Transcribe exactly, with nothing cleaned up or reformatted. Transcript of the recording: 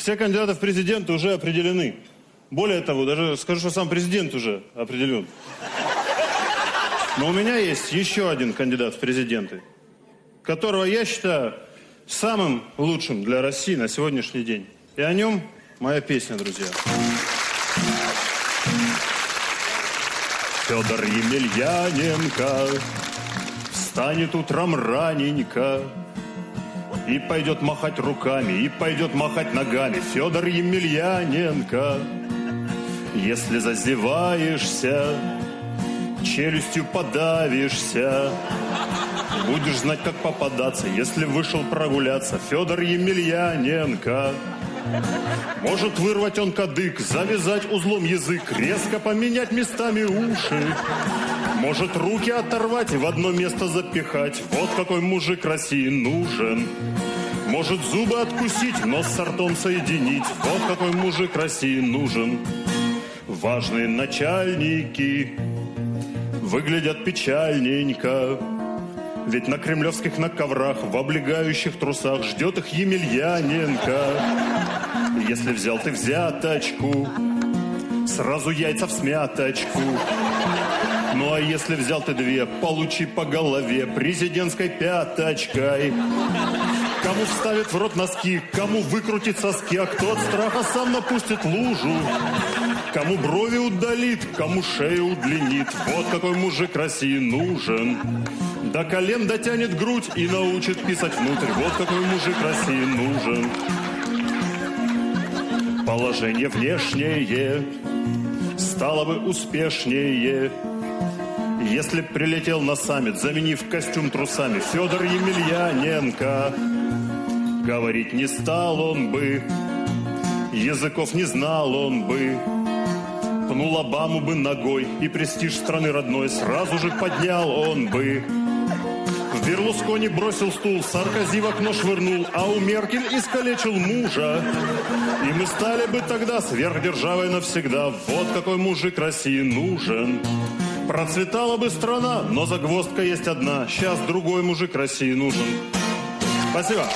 все кандидаты в президенты уже определены. Более того, даже скажу, что сам президент уже определен. Но у меня есть еще один кандидат в президенты, которого я считаю самым лучшим для России на сегодняшний день. И о нем моя песня, друзья. Федор Емельяненко встанет утром раненько и пойдет махать руками, и пойдет махать ногами. Федор Емельяненко, если зазеваешься, челюстью подавишься, будешь знать, как попадаться, если вышел прогуляться. Федор Емельяненко, может вырвать он кадык, завязать узлом язык, резко поменять местами уши. Может руки оторвать и в одно место запихать. Вот какой мужик России нужен. Может зубы откусить, нос с ртом соединить. Вот какой мужик России нужен. Важные начальники выглядят печальненько, ведь на кремлевских на коврах, в облегающих трусах ждет их Емельяненко. Если взял ты взяточку, сразу яйца в смяточку. Ну а если взял ты две, получи по голове президентской пяточкой. Кому вставит в рот носки, кому выкрутит соски, а кто от страха сам напустит лужу. Кому брови удалит, кому шею удлинит. Вот какой мужик России нужен. До колен дотянет грудь и научит писать внутрь. Вот какой мужик России нужен. Положение внешнее стало бы успешнее, если б прилетел на саммит, заменив костюм трусами, Федор Емельяненко. Говорить не стал он бы, языков не знал он бы, пнул Обаму бы ногой, и престиж страны родной сразу же поднял он бы. В Берлускони бросил стул, Саркози в окно швырнул, а у Меркель искалечил мужа. И мы стали бы тогда сверхдержавой навсегда. Вот какой мужик России нужен. Процветала бы страна, но загвоздка есть одна. Сейчас другой мужик России нужен. Спасибо.